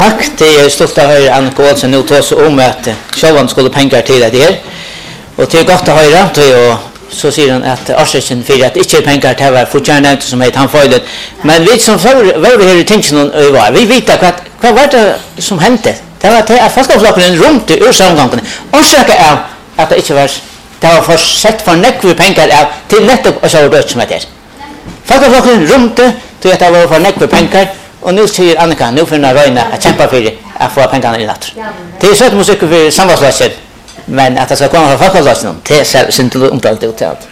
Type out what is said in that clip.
Tack, det är stolt att höra Annika Olsen nu ta så om att självan skulle pengar till det här. Och det är gott att höra och så säger han att Arsenal för att inte pengar till var fortfarande som heter han fejlet. Men vi som var vi här i tension vi vet vad var det som hände. Det var att folkflocken runt ur samgången. Orsaka är att det inte var det var för sett för nekv pengar till nettopp och så dött som det är. Folkflocken runt till att det var för nekv pengar. Och nu säger Annika, nu får jag röjna att kämpa för att få pengarna i natt. Det är så att musik för samhällsläsen, men att det ska komma från folkvaldsläsen, det är inte omtalat uttalt.